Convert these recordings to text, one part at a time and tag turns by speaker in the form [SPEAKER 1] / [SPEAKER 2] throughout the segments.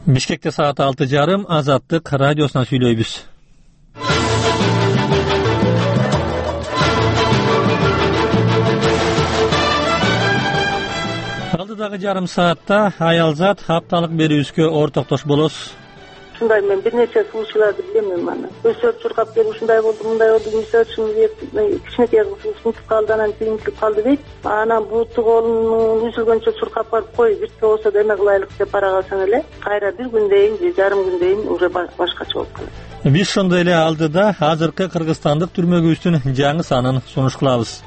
[SPEAKER 1] Бишкекте саат 6:30 Азаттык радиосуна сүйлөйбүз. Алдыдагы жарым саатта аялзат хапталык берүүбүзгө ортоктош болобуз.
[SPEAKER 2] Ушундай мен бир нече случайларды билем аны. Өсөп чуркап келип ушундай болду, мындай болду, кичинекей кыз сынып калды, анан кийинтип калды дейт. Анан буту колунун үзүлгөнчө чуркап барып кой, бирке болсо да эме кылайлык деп бара калсаң эле, кайра бир күндейин же жарым күндейин уже башкача болуп калат.
[SPEAKER 1] Биз ошондой эле алдыда азыркы кыргызстандык түрмөгүбүздүн жаңы санын сунуш кылабыз.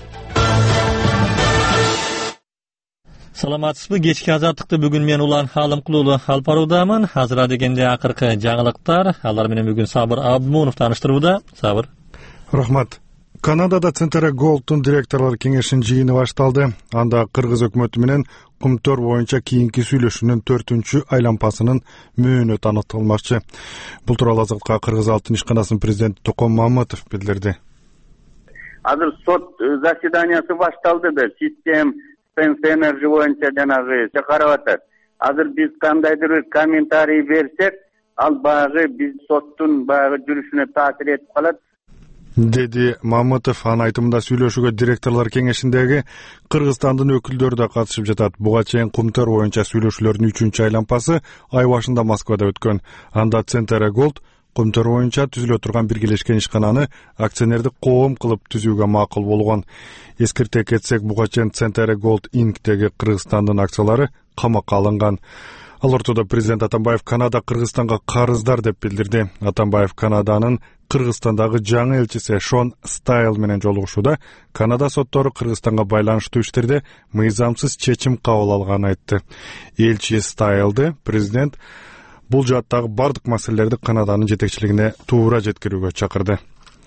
[SPEAKER 1] Саламатсызбы? Кечки азаттыкты бүгүн мен Улан Алымкулуулу алып баруудамын. Азыр дегенде акыркы жаңылыктар, алар менен бүгүн Сабыр Абдмунов тааныштырууда. Сабыр.
[SPEAKER 3] Рахмат. Канадада Центре Голдтун директорлор кеңешинин жыйыны башталды. Анда кыргыз өкмөтү менен Кумтөр боюнча кийинки сүйлөшүүнүн 4-чү айлампасынын мөөнөтү аныкталмакчы. Бул тууралуу Азаттыкка Кыргыз Алтын ишканасынын президенти Токон Мамытов билдирди.
[SPEAKER 4] Азыр сот заседаниясы башталды да, систем Энерджи боюнча жанагы карап атат. Азыр биз кандайдыр бир комментарий берсек, ал багы биз соттун багы жүрүшүнө таасир этип калат,
[SPEAKER 3] деди Мамытов. Анын айтымында сүйлөшүүгө директорлор кеңешиндеги Кыргызстандын өкүлдөрү да катышып жатат. Буга чейин Кумтөр боюнча сүйлөшүүлөрдүн 3-чү айлампасы ай башында Москвада өткөн. Анда Центре Голд Кумтөр боюнча түзүлө турган биргелешкен ишкананы акционердик коом кылып түзүүгө макул болгон. Эскерте кетсек, буга чейин Центре Голд Инктеги Кыргызстандын акциялары камакка алынган. Ал ортодо президент Атамбаев Канада Кыргызстанга карыздар деп билдирди. Атамбаев Канаданын Кыргызстандагы жаңы элчиси Шон Стайл менен жолугушууда Канада соттору Кыргызстанга байланыштуу иштерде мыйзамсыз чечим кабыл алганын айтты. Элчи Стайлды президент бул жааттагы бардык маселелерди Канаданын жетекчилигине туура жеткирүүгө чакырды.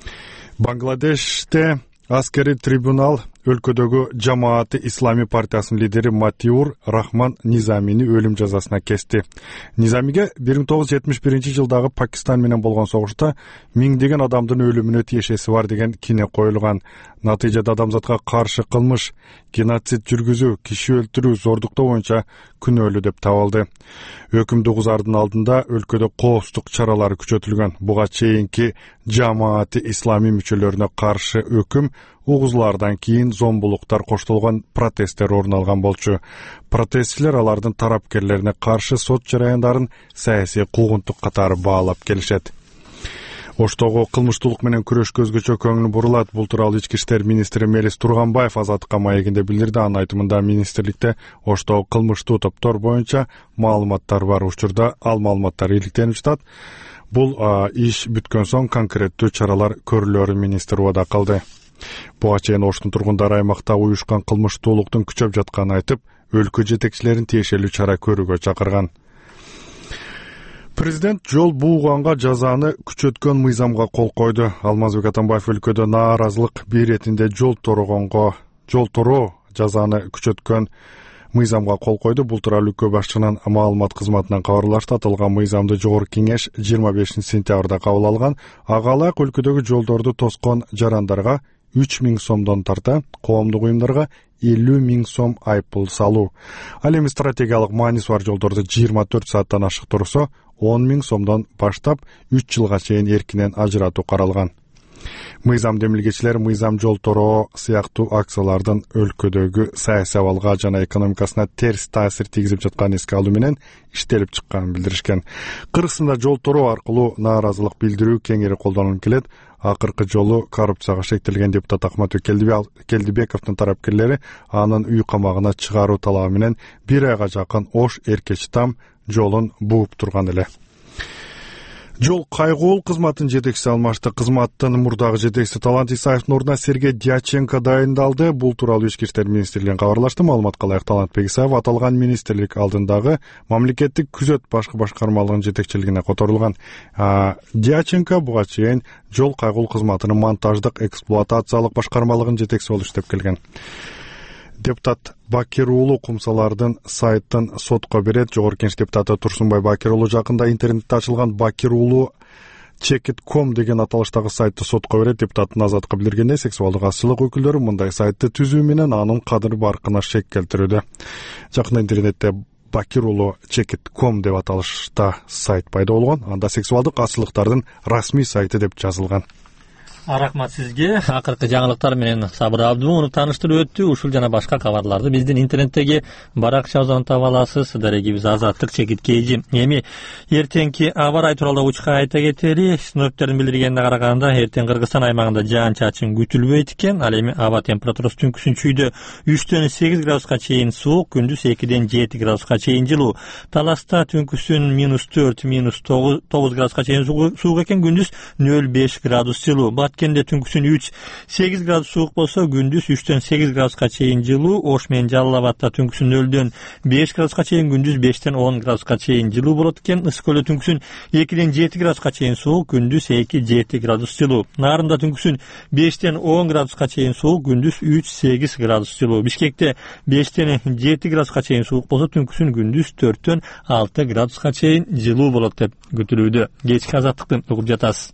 [SPEAKER 3] Бангладеште аскери трибунал өлкөдөгү Жамааты Ислами партиясынын лидери Матиур Рахман Низамини өлүм жазасына кести. Низамиге 1971-жылдагы Пакистан менен болгон согушта миңдеген адамдын өлүмүнө тиешеси бар деген кине коюлган. Натыйжада адамзатка каршы кылмыш, геноцид жүргүзүү, киши өлтүрүү, зордуктоо боюнча күнөөлүү деп табылды. Өкүмдү угузардын алдында өлкөдө коопсуздук чаралары күчөтүлгөн. Буга чейинки Жамааты Ислами мүчөлөрүнө каршы өкүм угузулардан кийин зомбулуктар коштолгон протесттер орун алган болчу. Протестчилер алардын тарапкерлерине каршы сот жараяндарын саясий куугунтук катары баалап келишет. Оштогу кылмыштуулук менен күрөшкө өзгөчө көңүл бурулат. Бул тууралуу ички иштер министри Мелис Турганбаев Азаттыкка маегинде билдирди. Анын айтымында министрликте оштогу кылмыштуу топтор боюнча маалыматтар бар. Учурда ал маалыматтар иликтенип жатат. Бул иш бүткөн соң конкреттүү чаралар көрүлөрүн министр убада кылды. Буга чейин Оштун тургундары аймакта уюшкан кылмыштуулуктун күчөп жатканын айтып, өлкө жетекчилерин тиешелүү чара көрүүгө чакырган. Президент жол бууганга жазаны күчөткөн мыйзамга кол койду. Алмазбек Атамбаев өлкөдө нааразылык биретинде жол тороо жазаны күчөткөн мыйзамга кол койду. Бул тууралуу өлкө башчынын маалымат кызматынан кабарлашты. Аталган мыйзамды жогорку кеңеш 25-сентябрда кабыл алган. Ага ылайык өлкөдөгү жолдорду тоскон жарандарга 3000 сомдон тарта, коомдук уюмдарга 50 000 сом айыппул салуу. Ал эми стратегиялык мааниси бар жолдорду 24 сааттан ашык турса 10 000 сомдон баштап 3 жылга чейин эркинен ажыратуу каралган. Мыйзам демилгечилер мыйзам жол тороо сыяктуу акциялардын өлкөдөгү саясий абалга жана экономикасына терс таасир тийгизип жатканын эске алуу менен иштелип чыкканын билдиришкен. Кыргызстанда жол тороо аркылуу нааразылык билдирүү кеңири колдонулуп келет. Акыркы жолу коррупцияга шектелген депутат Ахматбек Келдибековдун тарапкерлери анын үй камагына чыгаруу талабы менен 1 айга жакын Ош Эркечтам жолун бууп турган эле. Жол кайгуул кызматтын жетекчиси алмашты. Кызматтын мурдагы жетекчиси Талант Исаевдин ордуна Сергей Дьяченко дайындалды. Бул тууралуу ички иштер министрлигинен кабарлашты. Маалыматка ылайык Талантбек Исаев аталган министрлик алдындагы мамлекеттик күзөт башкы башкармалыгынын жетекчилигине которулган. Дьяченко буга чейин жол кайгуул кызматынын монтаждык эксплуатациялык башкармалыгынын жетекчиси болуп иштеп келген. Депутат Бакир уулу Кумсалардын сайттын сотко берет. Жогорку Кеңеш депутаты Турсунбай Бакир уулу жакында интернетте ачылган Бакир уулу Check.com деген аталыштагы сайтты сотко берет. Депутаттын Азаттыкка билдиргендей, сексуалдык азчылык өкүлдөрү мындай сайтты түзүү менен анын кадыр баркына шек келтирүүдө. Жакында интернетте Бакир уулу Chekit.com деп аталышта сайт пайда болгон. Анда сексуалдык каршылыктардын расмий сайты деп жазылган.
[SPEAKER 1] Рахмат сизге. Акыркы жаңылыктар менен Сабыр Абдымунов тааныштырып өттү. Ушул жана башка кабарларды биздин интернеттеги баракчабыздан таба аласыз. Дарегибиз Азаттык Chekit KG. Эми эртеңки аба ырайы тууралуу учка айта кетели. Синоптиктердин билдиргенине караганда эртең Кыргызстан аймагында жаан-чачын күтүлбөйт экен. Ал эми аба температурасы түнкүсүн чүйдө 3дөн 8 градуска чейин суук, күндүз 2ден 7 градуска чейин жылуу. Таласта түнкүсүн -4, -9 градуска чейин суук экен, күндүз 0,5 градус жылуу. Баткенде түнкүсүн 3-8 градус суук болсо, күндүз 3дөн 8 градуска чейин жылуу. Ош менен Жалал-Абадта түнкүсүн 0дөн 5 градуска чейин, күндүз 5ден 10 градуска чейин жылуу болот экен. Ысык көлдө түнкүсүн 2ден 7 градуска чейин суук, күндүз 2-7 градус жылуу. Нарында түнкүсүн 5ден 10 градуска чейин суук, күндүз 3-8 градус жылуу. Бишкекте 5ден 7 градуска чейин суук болсо, түнкүсүн күндүз 4дөн 6 градуска чейин жылуу болот деп күтүлүүдө. Кечки азаттыкты угуп жатасыз.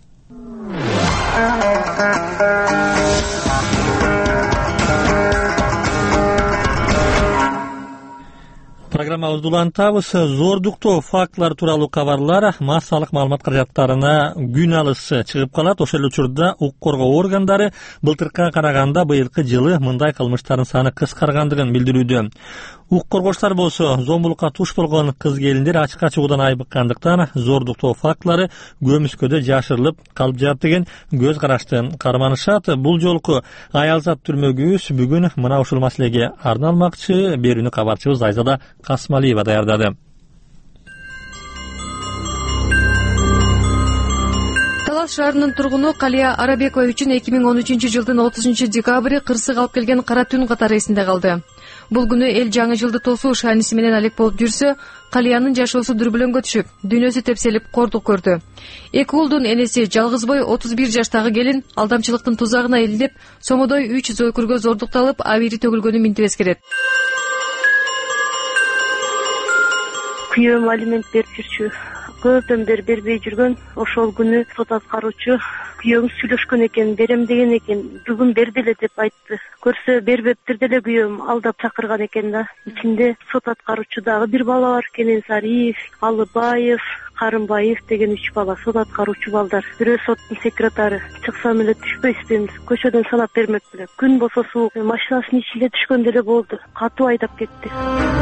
[SPEAKER 1] Программабызды улантабыз. Зордуктоо фактылары тууралуу кабарлар массалык маалымат каражаттарына күн алысы чыгып калат. Ошол учурда укук коргоо органдары былтыркыга караганда быйылкы жылы мындай кылмыштардын саны кыскаргандыгын билдирүүдө. Укук коргоочулар болсо зомбулукка туш болгон кыз-келиндер ачыкка чыгуудан айбыккандыктан зордуктоо фактылары көмүскөдө жашырылып калып жатат деген көз карашты карманышат. Бул жолку аялзат түрмөгүбүз бүгүн мына ушул маселеге арналмакчы. Берүүнү кабарчыбыз Айзада Касмалиева даярдады.
[SPEAKER 5] Талас шаарынын тургуну Калия Арабекова үчүн 2013-жылдын 30-декабры кырсык алып келген кара түн катары эсинде калды. Бул күнү эл жаңы жылды тосуу шааниси менен алек болуп жүрсө, Калиянын жашоосу дүрбөлөңгө түшүп, дүйнөсү тепселип кордук көрдү. Эки уулдун энеси жалгызбой 31 жаштагы келин алдамчылыктын тузагына илинип, сомодой 3 зөкүргө зордукталып, абийири төгүлгөнү минтип эскерет.
[SPEAKER 2] Күйөөм алимент берип жүрчү. Көптөн бери бербей жүргөн. Ошол күнү сот аткаруучу күйөөңүз сүйлөшкөн экен, берем деген экен, бүгүн берди эле деп айтты. Көрсө бербептир деле, күйөөм алдап чакырган экен да. Ичинде сот аткаруучу дагы бир бала бар, Кененсариев, Алыбаев, Карымбаев деген 3 бала сот аткаруучу балдар. Бирөө соттун секретары. Чыксам эле түшпөйсүзбү, көчөдөн санап бермек беле. Күн болсо суук, машинасынын ичинде түшкөн деле болду. Катуу айдап кетти.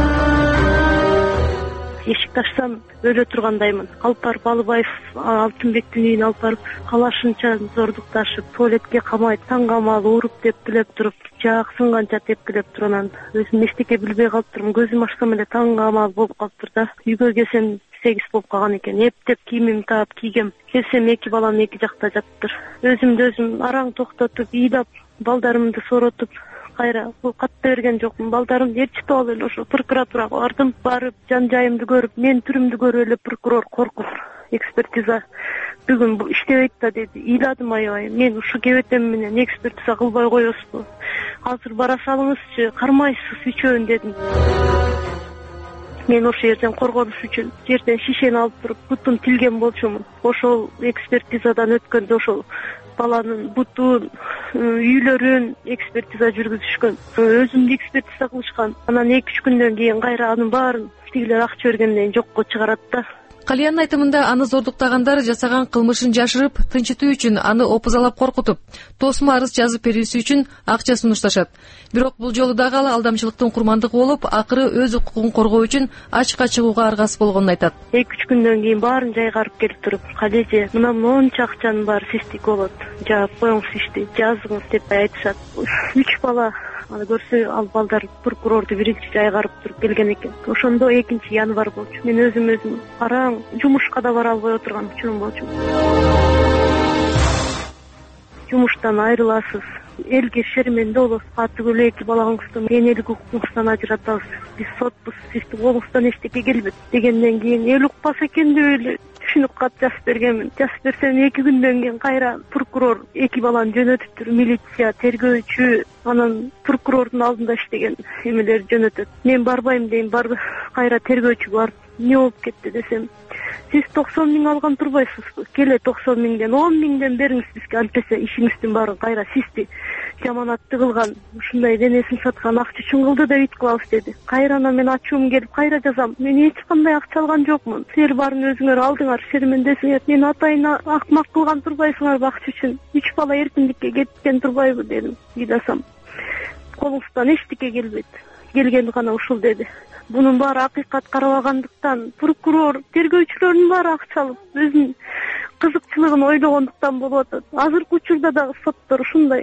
[SPEAKER 2] Эшик ташсам өлө тургандаймын. Алып барып Алыбаев Алтынбектин үйүнө алып барып калашынча зордукташып, туалетке камайт, таң камал уруп тепкилеп туруп, жаак сынганча тепкилеп туруп, анан өзүм эчтеке билбей калыптырмын. Көзүм ачсам эле таң камал болуп калыптыр да. Үйгө келсем 8 болуп калган экен. Эптеп кийимимди таап кийгем. Келсем 2 балам 2 жакта жатыптыр. Өзүмдү өзүм араң токтотуп, ыйлап, балдарымды соротуп, кайра бул катты берген жокмун. Балдарымды ээрчитип алып эле ошо прокуратурага бардым. Барып, жан жайымды көрүп, мен түрүмдү көрүп эле прокурор коркуп, экспертиза бүгүн бул иштебейт да деди. Ыйладым аябай. Мен ушу кебетем менен экспертиза кылбай коесузбу? Азыр бара салыңызчы, кармайсыз үчөөн дедим. Мен ошол жерден коргонуш үчүн жерден шишени алып туруп, бутун тилген болчумун. Ошол экспертизадан өткөндө ошол баланын бутун, үйлөрүн экспертиза жүргүзүшкөн. Өзүмдү экспертиза кылышкан. Анан 2-3 күндөн кийин кайра анын баарын тигилер акча бергенден кийин жокко чыгарат да.
[SPEAKER 5] Калиянын айтымында аны зордуктагандар жасаган кылмышын жашырып, тынчытуу үчүн аны опузалап коркутуп, тосма арыз жазып берүүсү үчүн акча сунушташат. Бирок бул жолу дагы ал алдамчылыктын курмандыгы болуп, акыры өз укугун коргоо үчүн ачыкка чыгууга аргасыз болгонун айтат.
[SPEAKER 2] 2-3 күндөн кийин баарын жайгарып келип туруп, Калеже, мына монча акчанын баары систик болот. Жаап коюңуз ишти, жазыңыз деп айтышат. 3 бала аны көрсө, ал балдар прокурорду биринчи жайгарып туруп келген экен. Ошондо 2-январь болчу. Мен өзүм араң жумушка да бара албай отурган учурум болчу. Жумуштан айрыласыз, элге шерменде болосуз. Атыгүл 2 балаңызды энелик укугуңуздан ажыратабыз. Биз сотпуз, сиздин колуңуздан эчтеке келбейт дегенден кийин эл укпаса экен деп эле түшүнүк кат жазып бергенмин. Жазып берсем 2 күндөн кийин кайра прокурор 2 баланы жөнөтүптүр, милиция, тергөөчү, анан прокурордун алдында иштеген эмелер жөнөтөт. Мен барбайм дейм, барды кайра тергөөчү барып эмне болуп кетти десем, сиз 90 миң алган турбайсызбы? Келе 90 миңден 10 миңден бериңиз бизге, антпесе ишиңиздин баарын кайра сизди жаманатты кылган, ушундай денесин саткан акча үчүн кылды деп үйт кылабыз деди. Кайрана мен ачуум келип кайра жазам. Мен эч кандай акча алган жокмун. Силер баарын өзүңөр алдыңар, шермендесиңер. Мен атайын акмак кылган турбайсыңар акча үчүн. 3 бала эркиндикке кеткен турбайбы дедим. Ыйласам колуңуздан эчтеке келбейт. Келгени гана ушул деди. Бунун баары акыйкат карабагандыктан, прокурор, тергөөчүлөрдүн баары акча алып, өзүнүн кызыкчылыгын ойлогондуктан болуп атат. Азыркы учурда дагы соттор ушундай.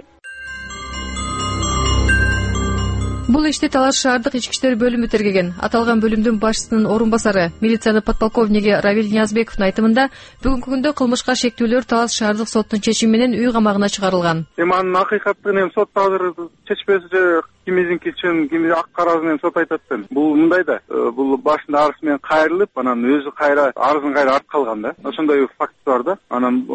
[SPEAKER 5] Бул ишти Талаш шаардык ички иштер бөлүмү тергеген. Аталган бөлүмдүн башчысынын орун басары, милициянын подполковниги Равиль Ниязбековдун айтымында, бүгүнкү күндө кылмышка шектүүлөр Талаш шаардык соттун чечими менен үй камагына чыгарылган.
[SPEAKER 6] Анын акыйкаттыгын сот азыр чечпеси же кимиздинки үчүн, кимиздин ак карасын сот айтат да. Бул мындай да, бул башында арыз менен кайрылып, анан өзү кайра арызын кайра артка алган да. Ошондой факт бар да. Анан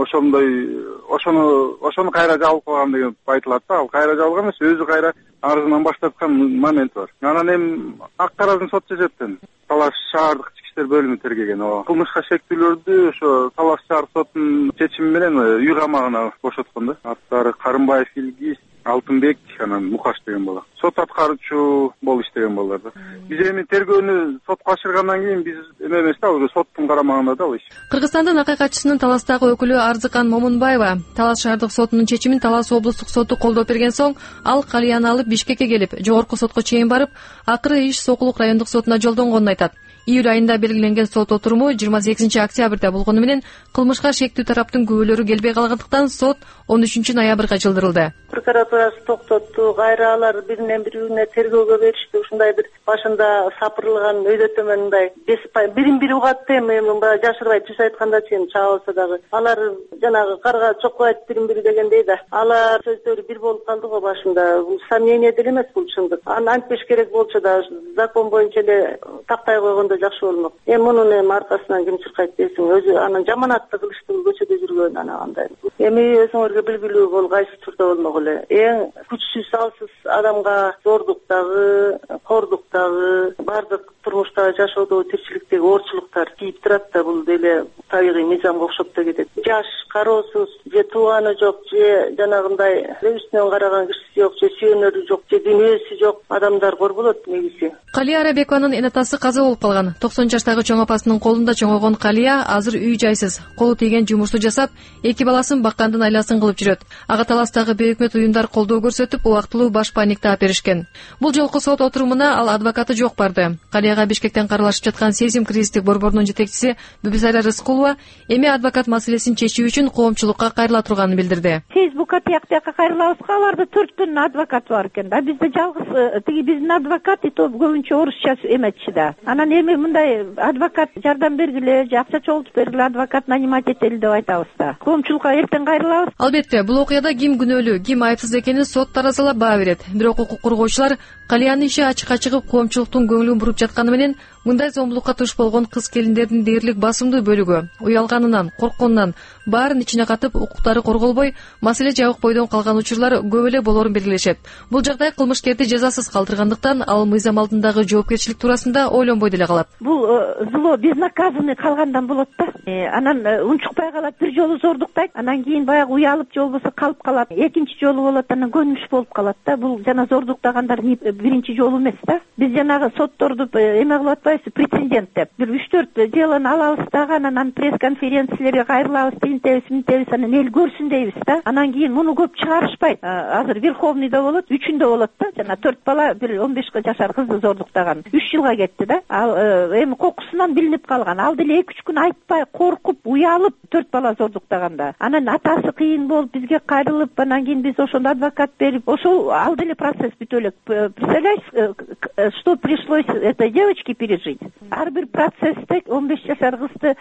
[SPEAKER 6] ошону кайра жабылып калган деген айтылат да. Ал кайра жабылган эмес, өзү кайра арызынан баштаткан момент бар. Анан эми ак карасын сот чечет да. Талаш шаардык ички иштер бөлүмү тергеген. Кылмышка шектүүлөрдү ошо Талаш шаардык сотунун чечими менен үй камагына бошоткон да. Аттары Карымбаев Илгиз, Алтынбек, анан Мукаш деген бала. Сот аткаруучу болуп иштеген балдар да. Биз эми тергөөнү сотко ашыргандан кийин биз эме эмес да, соттун карамагында да иш.
[SPEAKER 5] Кыргызстандын акыйкатчысынын Таластагы өкүлү Арзыкан Момунбаева Талаш шаардык сотунун чечимин Талас облустук соту колдоп берген соң, ал Калияны алып Бишкекке келип, жогорку сотко чейин барып, акыры иш Сокулук райондук сотуна жолдонгонун айтат. Июль айында белгиленген сот отуруму 28 октябрда болгону менен кылмышка шектүү тараптын күбөлөрү келбей калгандыктан сот 13 ноябрга жылдырылды.
[SPEAKER 2] Прокуратурасы токтотту, кайра алар биринен бирүүнө тергөөгө беришти. Ушундай бир башында сапырылган өйдө төмөн мындай бирин бири угатты, эми жашырбай түз айтканда чейин чаалса дагы. Алар жанагы карга чокпойт бирин бири дегендей да. Алар сөздөрү бир болуп калды го башында. Бул сомнение деле эмес, бул чындык. Аны антпеш керек болчу да, закон боюнча эле тактай койгондо жакшы болмок. Эми мунун аркасынан ким чыркайт дейсиң, өзү анан жаманатты кылышты, көчөдө жүргөн андай. Эми өзүңөргө белгилүү бол кайсы учурда болмок эле. Эң күчсүз, алсыз адамга зордуктагы, кордуктагы, бардык турмуштагы жашоодо тирчиликтеги оорчулуктар тийип турат да, бул деле табигый мыйзамга окшоп да кетет. Жаш, кароосуз, же тууганы жок, же жанагындай үстүнөн караган кишиси жок, же сүйөнөрү жок, же дүйнөсү жок адамдар кор болот негизи.
[SPEAKER 5] Калия Арабекованын энатасы каза болуп калган. 90 жаштагы чоң апасынын колунда чоңойгон Калия азыр үй жайсыз, колу тийген жумушту жасап, 2 баласын баккандын айласын кылып жүрөт. Ага Таластагы бейөкмөт уюмдар колдоо көрсөтүп, убактылуу баш паник таап беришкен. Бул жолку сот отурумуна ал адвокаты жок барды. Калияга Бишкектен каралашып жаткан Сезим кризистик борборунун жетекчиси Бүбүзайра Рыскулова эми адвокат маселесин чечүү үчүн коомчулукка кайрыла турганын билдирди.
[SPEAKER 7] Фейсбукка тияк-тияка кайрылабызга, аларда 4 түн адвокат бар экен да. Бизде жалгыз тиги биздин адвокат и то көбүнчө орусча эметчи да. Анан эми мындай адвокат жардам бергиле, акча чогултуп бергиле, адвокат нанимать этели деп айтабыз да. Коомчулукка эртең кайрылабыз.
[SPEAKER 5] Албетте, бул окуяда ким күнөөлүү, ким айыпсыз экенин сот таразалап баа берет. Бирок укук коргоочулар Калиянын иши ачыкка чыгып, коомчулуктун көңүлүн буруп жатканы менен мындай зомбулукка туш болгон кыз-келиндердин дээрлик басымдуу бөлүгү уялганынан, коркконунан баарын ичине катып, укуктары корголбой, маселе жабык бойдон калган учурлар көп эле болорун белгилешет. Бул жагдай кылмышкерди жазасыз калтыргандыктан, ал мыйзам алдындагы жоопкерчилик туурасында ойлонбой деле калат.
[SPEAKER 7] Бул зло безнаказанный калгандан болот да. Анан унчукпай калат, бир жолу зордуктайт, анан кийин баягы уялып же болбосо калып калат. Экинчи жолу болот, анан көнүмүш болуп калат да. Бул жана зордуктагандар биринчи жолу эмес да. Биз жанагы сотторду эме кылып атпайбыз, прецедент деп. Бир 3-4 делону алабыз дагы, анан пресс-конференциялерге кайрылабыз, тинтебиз, анан эл көрсүн дейбиз да. Анан кийин муну көп чыгарышпайт. Азыр Верховныйда болот, 3-үндө болот да. Жана 4 бала, бир 15 жашар кызды зордуктаган. 3 жылга кетти да. Ал эми кокусунан билинип калган. Ал деле 2-3 күн айтпай, коркуп, уялып 4 бала зордуктаганда. Анан атасы кыйын болуп бизге кайрылып, анан кийин биз ошондо адвокат берип, ошол ал деле процесс бүтө элек. Представляешь, что пришлось этой девочке пережить? Ар бир процессте 15 жашар кызды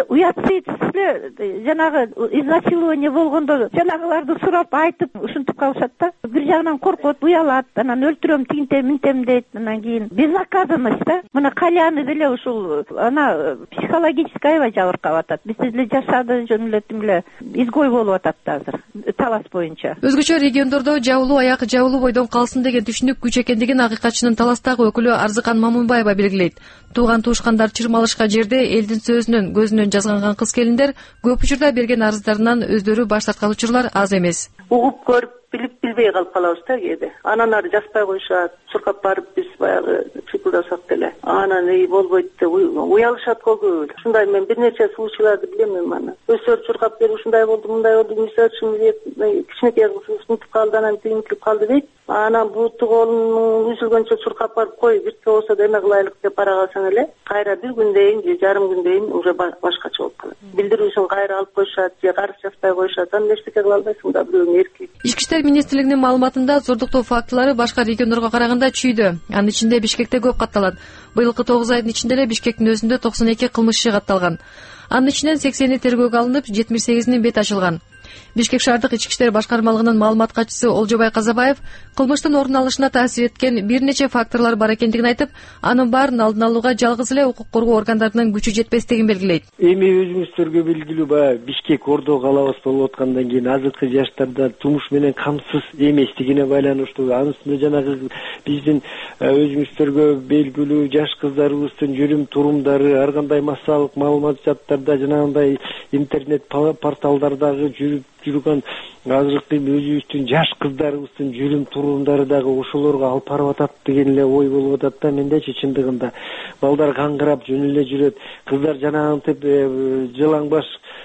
[SPEAKER 7] уятсыз жанагы изнасилование болгондо жанагыларды сурап айтып ушинтип калышат да. Бир жагынан коркот, уялат, анан өлтүрөм, тинтем дейт, анан кийин безнаказанность да. Мына Калияны деле ушул ана психологический аябай жабыркап атат. Бизде деле жашады жөнүлөтүм эле изгой болуп атат да азыр Талас боюнча.
[SPEAKER 5] Өзгөчө региондордо жабылуу аяк жабылуу бойдон калсын деген түшүнүк күч экендиги экендигин акыйкатчынын таластагы өкүлү Арзыкан Мамунбаева белгилейт. Тууган туушкандар чырмалышка жерде элдин сөзүнөн көзүнөн жазганган кыз келиндер көп учурда берген арыздарынан өздөрү баш тарткан учурлар аз эмес.
[SPEAKER 2] Угуп көрүп билип билбей калып калабыз да кээде. Анан ары жазбай коюшат. Чуркап барып биз баягы чыйпылдасак деле анан болбойт деп уялышат го көп. Ушундай мен бир нече случайларды билем аны. Өздөрү чуркап берип ушундай болду, мындай болду, кичинекей кыз унутуп калды, анан тигинтип калды дейт. Анан буту колунун үзүлгөнчө чуркап барып кой, бирке болсо да эме кылайлык деп бара калсаң эле, кайра бир күндөн же жарым күндөн уже башкача болуп калат. Билдирүүсүн кайра алып коюшат же карыз жазбай коюшат. Анан эчтеке кыла албайсың да, бирөөнүн эрки.
[SPEAKER 5] Ички иштер министрлигинин маалыматында зордуктоо фактылары башка региондорго караганда чүйдө. Анын ичинде Бишкекте көп катталат. Быйылкы 9 айдын ичинде эле Бишкектин өзүндө 92 кылмыш иши катталган. Анын ичинен 80 тергөөгө алынып, 78-ин бет ачылган. Бишкек шаардык ички иштер башкармалыгынын маалымат катчысы Олжобай Казабаев кылмыштын орун алышына таасир эткен бир нече факторлор бар экендигин айтып, анын баарын алдын алууга жалгыз эле укук коргоо органдарынын күчү жетпестигин белгилейт.
[SPEAKER 8] Эми өзүңүздөргө белгилүү баягы Бишкек ордо калабыз болуп аткандан кийин азыркы жаштарда турмуш менен камсыз эместигине байланыштуу. Анын үстүнө жанагы биздин өзүңүздөргө белгилүү жаш кыздарыбыздын жүрүм турумдары ар кандай массалык маалыматтарда жанагындай интернет порталдардагы жүргөн азыркы өзүбүздүн жаш кыздарыбыздын жүрүм турумдары дагы ошолорго алып барып атат деген эле ой болуп атат да. Мендечи чындыгында балдар каңгырап жөн эле жүрөт, кыздар жанагынтип жылаңбаш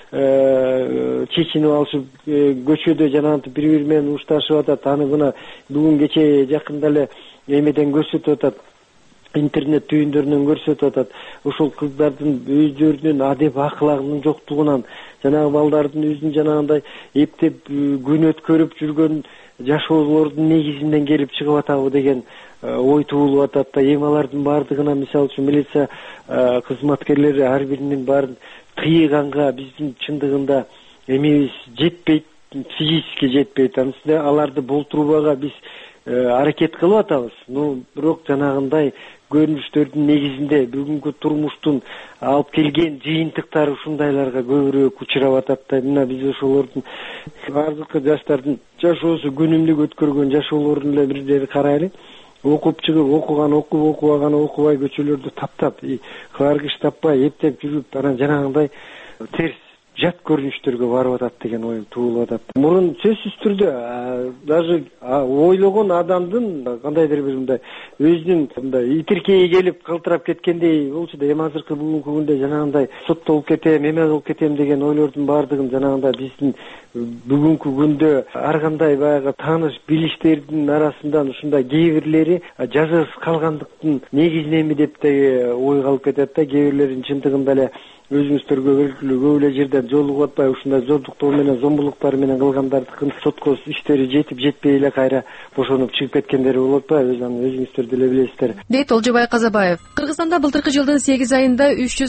[SPEAKER 8] чечинип алышып көчөдө жанагынтип бири менен урушташып атат. Аны мына бүгүн кече жакында эле эмеден көрсөтүп атат, интернет түйүндөрүнөн көрсөтүп атат. Ошол кыздардын өздөрүнүн адеп аклагынын жоктугунан жанагы балдардын өзүн жанагындай эптеп күн өткөрүп жүргөн жашоолордун негизинен келип чыгып атабы деген ой туулуп атат да. Эми алардын баардыгына мисалы үчүн милиция кызматкерлери ар биринин баарын тыйганга биздин чындыгында эмебиз жетпейт, физически жетпейт. Анын үстүнө аларды болтурууга биз аракет кылып атабыз. Бирок жанагындай көрүнүштөрдүн негизинде бүгүнкү турмуштун алып келген жыйынтыктары ушундайларга көбүрөөк учурап атат да. Мына биз ошолордун азыркы жаштардын жашоосу күнүмдүк өткөргөн жашоолорун эле бирлери карайлы. Окуп чыгып, окуган окуп, окубаган окубай көчөлөрдү таптап, кааргыш таппай эптеп жүрүп, анан жанагындай терс жат көрүнүштөргө барып атат деген оюм туулуп атат. Мурун сөзсүз түрдө даже ойлогон адамдын кандайдыр бир мындай өзүнүн мындай итиркейи келип калтырап кеткендей болчу да. Эми азыркы бүгүнкү күндө жанагындай соттолуп кетем, эме кылып кетем деген ойлордун баардыгын жанагындай биздин бүгүнкү күндө ар кандай баягы тааныш билиштердин арасынан ушундай кээ бирлери жазасыз калгандыктын негизиненби деп да ой калып кетет да. Кээ бирлерин чындыгында эле өзүңүздөргө белгилүү көп эле жерден жолугуп атпай ушундай зордуктоо менен зомбулуктар менен кылгандардыкын сотко иштери жетип жетпей эле кайра бошонуп чыгып кеткендери болуп атпайбы? Өзүңүздөр деле билесиздер, дейт
[SPEAKER 5] Олжобай Казабаев. Кыргызстанда былтыркы жылдын 8 айында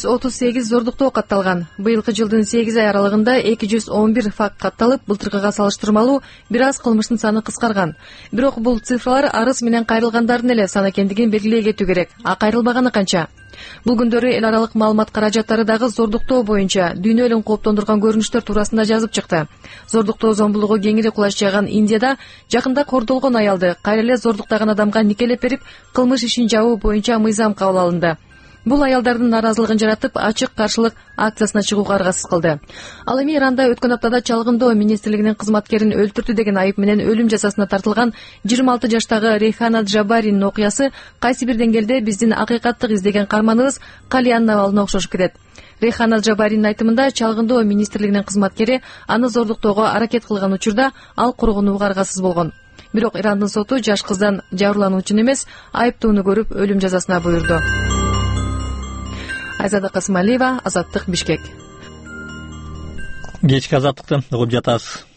[SPEAKER 5] 338 зордуктоо катталган. Быйылкы жылдын 8 ай аралыгында 211 факт катталып, былтыркыга салыштырмалуу бир аз кылмыштын саны кыскарган. Бирок бул цифралар арыз менен кайрылгандардын эле саны экендигин белгилей кетүү керек. А кайрылбаганы канча? Бул күндөрү эл аралык маалымат каражаттары дагы зордуктоо боюнча дүйнө элин кооптондурган көрүнүштөр туурасында жазып чыкты. Зордуктоо зомбулугу кеңири кулаш жайган Индияда жакында кордолгон аялды кайра эле зордуктаган адамга никелеп берип, кылмыш ишин жабуу боюнча мыйзам кабыл алынды. Бул аялдардын наразылыгын жаратып, ачык каршылык акциясына чыгууга аргасыз кылды. Ал эми Иранда өткөн аптада чалгындоо министрлигинин кызматкерин өлтүрдү деген айып менен өлүм жазасына тартылган 26 жаштагы Рейхана Джабаринин окуясы кайсы бир деңгээлде биздин акыйкаттык издеген карманыбыз Калиан Навалына окшош кетет. Рейхана Джабаринин айтымында чалгындоо министрлигинин кызматкери аны зордуктоого аракет кылган учурда ал кургунууга аргасыз болгон. Бирок Ирандын соту жаш кыздан жабырлануучун эмес, айыптууну көрүп өлүм жазасына буйрду. Айзада Касымалиева, Азаттык, Бишкек.
[SPEAKER 1] Кечки азаттыкты угуп жатасыз.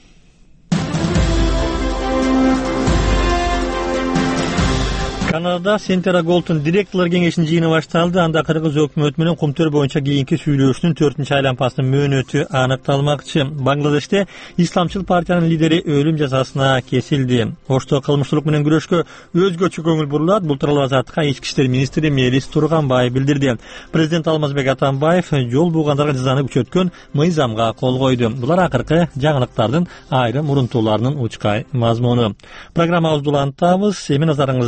[SPEAKER 1] Канадада Сентера Голдтун директорлор кеңешинин жыйыны башталды. Анда кыргыз өкмөтү менен Кумтөр боюнча кийинки сүйлөшүүнүн 4-чү айлампасынын мөөнөтү аныкталмакчы. Бангладеште исламчыл партиянын лидери өлүм жазасына кесилди. Ошто кылмыштуулук менен күрөшкө өзгөчө көңүл бурулат. Бул тууралуу Азаттыкка ички иштер министри Мелис Турганбаев билдирди. Президент Алмазбек Атамбаев жол бугандарга жазаны күчөткөн мыйзамга кол койду. Булар акыркы жаңылыктардын айрым урунтууларынын учкай мазмуну. Программабызды улантабыз. Эми назарыңызда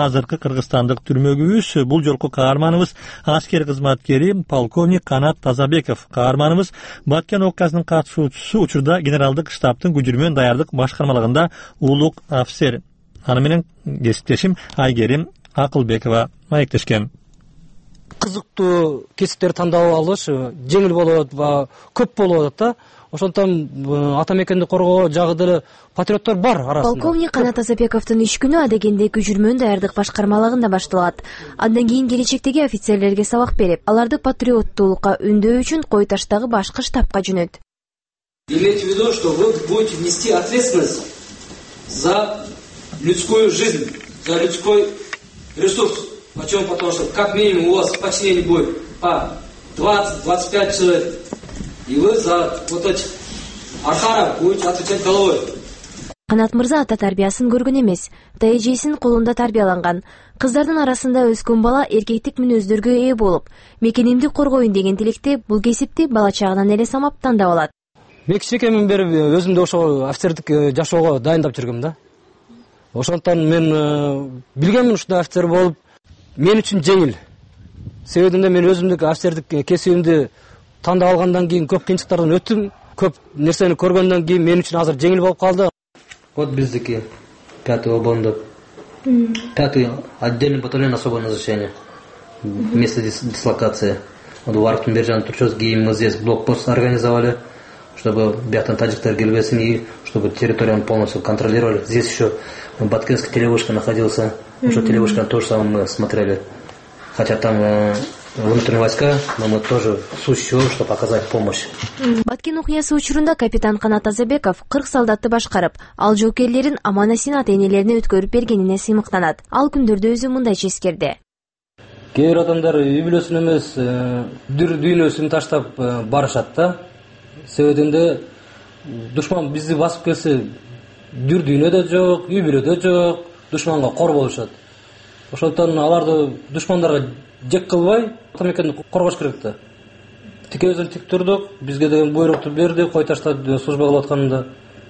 [SPEAKER 1] азыркы кыргызстандык түрмөгүбүз. Бул жолку каарманыбыз аскер кызматкери полковник Канат Тазабеков. Каарманыбыз Баткен окуясынын катышуучусу, учурда генералдык штабтын көчүрмө даярдык башкармалыгында улук офицер. Аны менен кесиптешим Айгерим Акылбекова маектешкен.
[SPEAKER 9] Кызыктуу кесиптерди тандап алыш жеңил болуп атат, көп болуп атат да. Ошондон ата мекенди коргоо жагы деле патриоттор бар арасында.
[SPEAKER 10] Полковник Канат Тазабековдун иш күнү адегенде көчүрмө даярдык башкармалыгында башталат. Андан кийин келечектеги офицерлерге сабак берип, аларды патриоттуулукка үндөө үчүн Кой Таштагы башкы штабка жөнөт.
[SPEAKER 11] Имейте в виду, что вы будете нести ответственность за людскую жизнь, за людской ресурс. Почему? Потому что как минимум у вас в подчинении будет по 20-25 человек. И вы за вот этих архаров будете отвечать головой.
[SPEAKER 10] Канат мырза ата тарбиясын көргөн эмес, эжесинин колунда тарбияланган. Кыздардын арасында өскөн бала эркектик мүнөздөргө ээ болуп, мекенимди коргоюн деген тилекте бул кесипти бала чагынан эле самап тандап алат.
[SPEAKER 9] Мен кичинекейден бери өзүмдү ошо офицердик жашоого дайындап жүргөм да. Ошондон мен билгенмин ушундай офицер болуп, мен үчүн жеңил. Себебинде мен өзүмдүк офицердик кесибимди тандап алгандан кийин көп кыйынчылыктардан өттүм. Көп нерсени көргөндөн кийин мен үчүн азыр жеңил болуп калды. Вот биздики 5-й обондо 5-й отдельный батальон особого назначения. Место дислокации. Вот в Арктун Бержан Турчевский мы здесь блокпост организовали, чтобы бяктан таджиктар келбесин и чтобы территорию полностью контролировали. Здесь еще Баткенская телевышка находился. Что телевышка тоже самое мы смотрели. Хотя там внутренние войска, но мы тоже сущего, чтобы оказать помощь.
[SPEAKER 10] Баткен окуясы учурунда капитан Канат Тазабеков 40 солдатты башкарып, ал жоокерлерин аман-эсен ата-энелерине өткөрүп бергенине сыймыктанат. Ал күндөрдө өзү мындайча эскерди.
[SPEAKER 9] Кээ бир адамдар үй бүлөсүн эмес, дүйнөсүн таштап барышат да. Себебинде душман бизди басып келсе, дүйнө да жок, үй бүлө да жок, душманга кор болушат. Ошондон аларды душмандарга жек кылбай, ата мекенди коргош керек да. Тикебизден тик турдук, бизге деген буйрукту берди, Кой Ташта служба кылып атканда.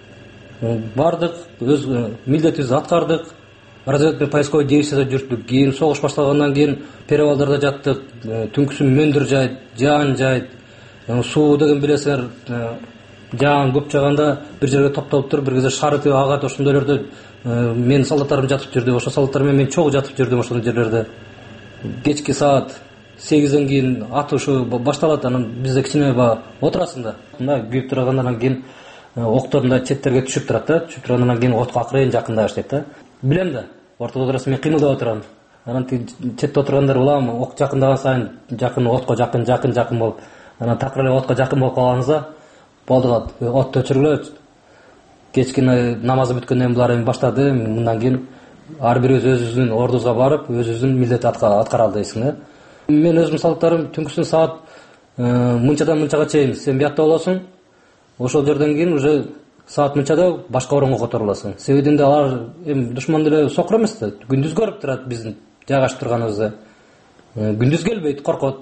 [SPEAKER 9] Бардык, өз милдетибизди аткардык. Разведка поисковой действияда жүрдүк. Кийин согуш башталгандан кийин перевалдарда жаттык. Түнкүсүн мөндүр жайт, жаан жайт. Суу деген билесиңер, жаан көп жааганда бир жерге топтолуп туруп, бир кезде шарыты агат, ошондойлордо менин солдаттарым жатып жүрдү. Ошо солдаттар менен мен чогуу жатып жүрдүм ошол жерлерде. Кечки саат 8ден кийин атышы башталат, анан бизде кичине отурасың да. Мына күйүп тургандан кийин октордун да четтерге түшүп турат да. Түшүп тургандан кийин отко акырын жакында баштайт да. Билем да, ортодо отурасың, мен кыймылдап отурам. Анан четте отургандар улам ок жакындаган сайын жакын отко жакын болуп, анан такыр эле отко жакын болуп калганыбызда болду, отто өчүргүлө. Кечки намазы бүткөндөн булар эми баштады. Мындан кийин ар бирибиз өзүбүздүн ордубузга барып, өзүбүздүн милдетти аткаралы дейсиң да. Мен өзүмдүн солдаттарым түнкүсүн саат мынчадан мынчага чейин сен биякта болосуң. Ошол жерден кийин уже саат мынчада башка орунга которуласың. Себебинде алар эми душман деле сокур эмес да. Күндүз көрүп турат биздин жайгашып турганыбызды. Күндүз келбейт, коркот.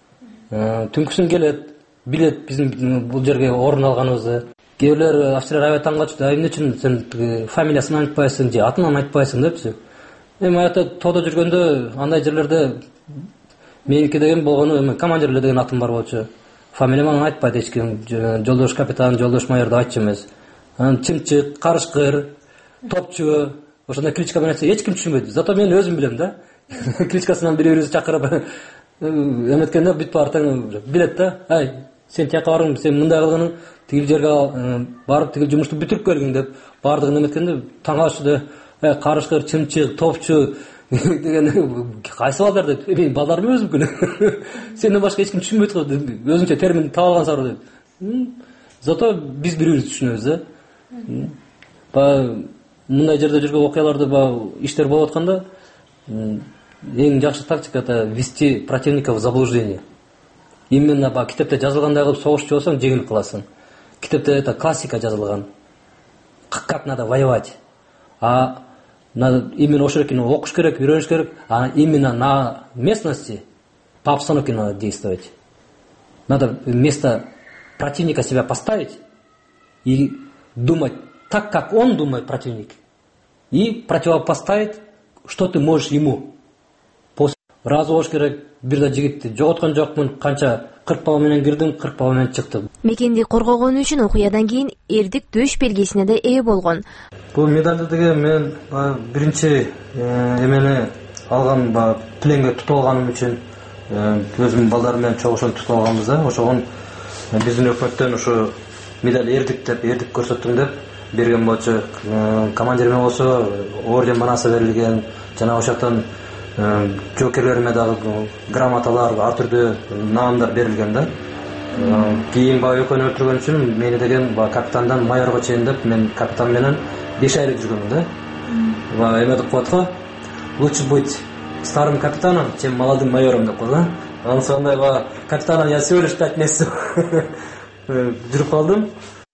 [SPEAKER 9] Түнкүсүн келет, билет биздин бул жерге орун алганыбызды. Кээ бирлер офицерлер аябай таң калышты. Эмне үчүн сен фамилиясын айтпайсың же атын айтпайсың депчи. Эми аякта тоодо жүргөндө андай жерлерде меники деген болгону эми командирлер деген атым бар болчу. Фамилиямды айтпайт эч ким. Жолдош капитан, жолдош майор деп айтчу эмес. Анан чымчык, карышкыр, топчу, ошондой кличка менен айтса эч ким түшүнбөйт. Зато мен өзүм билем да. Кличкасынан бири-бирибизди чакырып эметкенде бүт баартаң билет да. Ай, сен тияка барың, сен мындай кылгының, тигил жерге барып тигил жумушту бүтүрүп келгиң деп баардыгын эметкенде таң калышты. Карышкыр, чымчык, топчу деген кайсы балдар дейт. Мен балдарым өзүмкүн. Сенден башка эч ким түшүнбөйт го, өзүнчө термин таап алган сару дейт. Зато биз бири-бирибизди түшүнөбүз да. Мындай жерде жүргөн окуяларды иштер болуп атканда эң жакшы тактика это ввести противника в заблуждение. Именно китепте жазылгандай кылып согушчу болсоң жеңил кыласың. Китепте это классика жазылган. Как надо воевать. А именно ошол экен окуш керек, үйрөнүш керек. А именно на местности по обстановке надо действовать. Надо вместо противника себя поставить и думать так, как он думает, противник, и противопоставить что ты можешь ему? Разы болуш керек, бир да жигитти жоготкон жокмун, канча 40 бала менен кирдим, 40 бала менен чыктым.
[SPEAKER 10] Мекенди коргогону үчүн окуядан кийин эрдик төш белгисине да ээ болгон.
[SPEAKER 9] Бул медалды деген мен биринчи эмени алган, пленге тутуп алганым үчүн өзүмдүн балдарым менен чогуу тутуп алганбыз да. Ошого биздин өкмөттөн ушу медаль эрдик көрсөттүм деп берген болчу. Командириме болсо орден манасы берилген, жана ошол жактан жокерлериме дагы грамоталар, ар түрдүү наамдар берилген да. Кийин экөөнү өлтүргөн үчүн мени деген капитандан майорго чейин деп мен капитан менен 5 айлык жүргөмүн да. Эме деп коет го, лучше быть старым капитаном, чем молодым майором деп коет. Анан сондай капитаном я всего лишь 5 месяцев жүрүп калдым.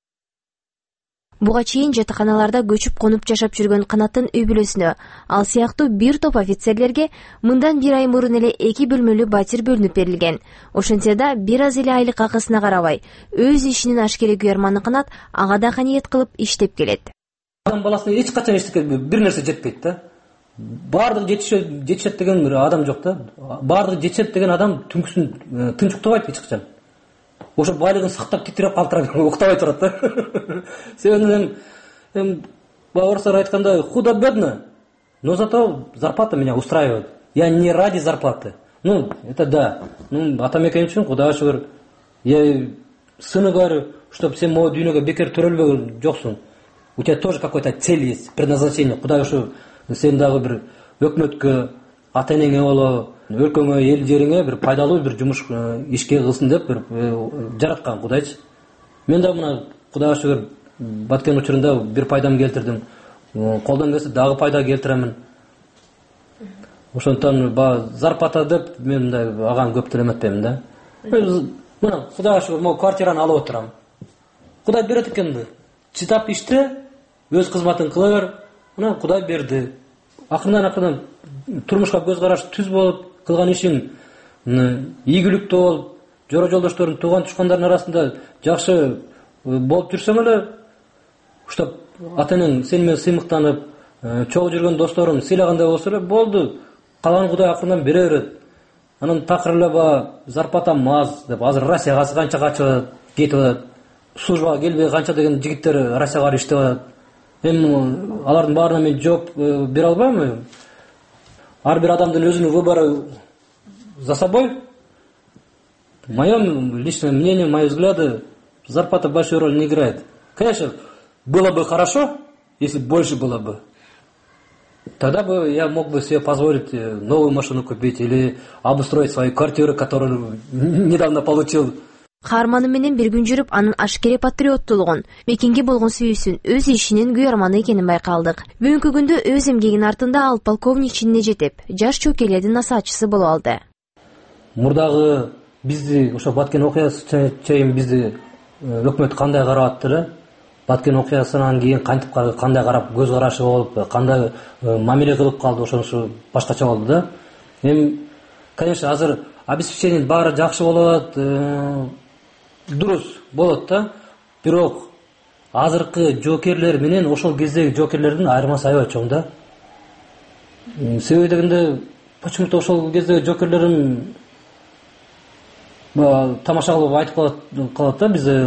[SPEAKER 10] Буга чейин жатаканаларда көчүп конуп жашап жүргөн Канаттын үй бүлөсүнө ал сыяктуу бир топ офицерлерге мындан 1 ай мурун эле 2 бөлмөлүү батир бөлүнүп берилген. Ошентсе да бир аз эле айлык акысына карабай, өз ишинин ашкере күйөрманы Канат ага да каниет кылып иштеп келет.
[SPEAKER 9] Адам баласына эч качан бир нерсе жетпейт да. Бардыгы жетишет деген бир адам жок да. Бардыгы жетишет деген адам түнкүсүн тынч уктабайт эч качан. Ошо байлыгын сактап титиреп калтырап уктабай турат да. Себеби орустар айтканда худо-бедно, но зато зарплата меня устраивает. Я не ради зарплаты. Это да. Атамекен үчүн Кудайга шүгүр. Я сыну говорю, чтобы сен могу дүйнөгө бекер төрөлбөгөн жоксуң. У тебя тоже какой-то цель есть, предназначение. Кудай ушу сен дагы бир өкмөткө, ата-энеңе боло, өлкөңө, эл жериңе бир пайдалуу бир жумуш ишке кылсын деп бир жараткан Кудайчы. Мен да мына Кудайга шүгүр баткен учурунда бир пайдам келтирдим. Колдон келсе дагы пайда келтиремин. Ошондон зарплата деп мен мындай аган көп төлөмөтпөйм да. Мына Кудайга шүгүр могу квартираны алып отурам. Кудай берет экен. Чыдап иште, өз кызматын кыла бер. Мына Кудай берди. Акырдан турмушка көз караш түз болуп, кылган ишиң ийгиликтүү болуп, жора жолдошторуң, тууган тушкандардын арасында жакшы болуп жүрсөң эле, чтоб ата-энең сени менен сыймыктанып, чогуу жүргөн досторуң сыйлагандай болсо эле болду. Калган Кудай акырдан бере берет. Анан такыр эле зарплатам аз деп азыр Россияга канча качып кетип атат. Службага келбей канча деген жигиттер Россияга барып иштеп атат. Эми алардын баарына мен жооп бере албайм. Ар бир адамдын өзүнүн выбору за собой. Мое личное мнение, мои взгляды, зарплата большой роли не играет. Конечно, было бы хорошо, если больше было бы. Тогда бы я мог бы себе позволить новую машину купить или обустроить свою квартиру, которую недавно получил.
[SPEAKER 10] Каарманы менен бир күн жүрүп, анын ашкере патриоттулугун, мекенге болгон сүйүүсүн, өз ишинин күйөрманы экенин байкалдык. Бүгүнкү күндө өз эмгегинин артында ал полковник чинине жетип, жаш чокерлердин насаатчысы болуп алды.
[SPEAKER 9] Мурдагы бизди ошо Баткен окуясы чейин бизди өкмөт кандай карап атты эле? Баткен окуясынан кийин кантип кандай карап, көз карашы болуп, кандай мамиле кылып калды, ошонусу башкача болду да. Эми, конечно, азыр обеспечение баары жакшы болот, дурус болот да. Бирок азыркы жокерлер менен ошол кездеги жокерлердин айырмасы аябай чоң да. Себеби дегенде почему-то ошол кездеги жокерлерим тамаша кылып айтып калат да, бизде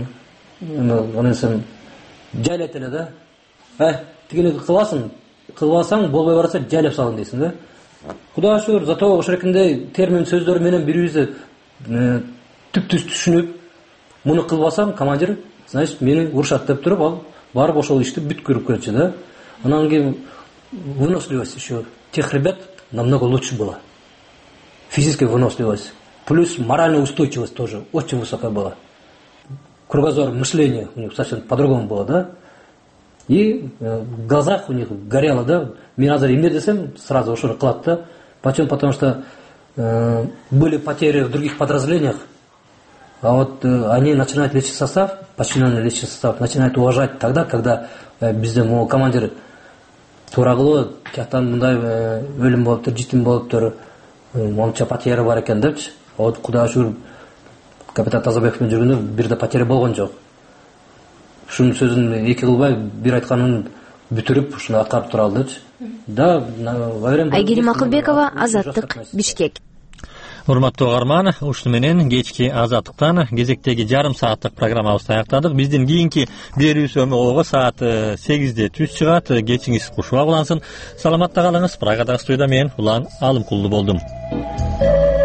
[SPEAKER 9] анысы жайлайт эле да. Тигини кылбасаң болбой барса жайлап салгын дейсиң да. Кудайга шүгүр, зато ошеркиндей термин сөздөр менен бирибизди түп-түз түшүнүп, муну кылбасам командир, значит, мени урушат деп туруп, ал барып ошол ишти бүткөрүп келчү да. Анан кийин выносливость еще тех ребят намного лучше была. Физическая выносливость. Плюс моральная устойчивость тоже очень высокая была. Кругозор мышления у них совсем по-другому было, да. И в глазах у них горело, да. Мен азыр эмне десем, сразу ошону кылат да. Почему? Потому что были потери в других подразделениях. А вот они начинают лечить состав, подчиненный лечить состав, начинают уважать тогда, когда біздің командир тура кылып, жактан мындай өлүм болуптур, житим болуптур, монча потери бар экен депчи. Вот Кудайга шүгүр, капитан Тазабеков менен жүргөндө бир да потери болгон жок. Ушунун сөзүн эки кылбай, бир айтканын бүтүрүп ушуну аткарып тура алдычы. Да,
[SPEAKER 10] Айгерим Акылбекова, Азаттык, Бишкек.
[SPEAKER 1] Урматтуу угарман, ушуну менен кечки Азаттыктан кезектеги жарым сааттык программабызды аяктадык. Биздин кийинки берүүбүз ого саат 8-де түз чыгат. Кечиңиз кушуа улансын. Саламатта калыңыз. Прагадагы студияда мен Улан Алымкулду болдум.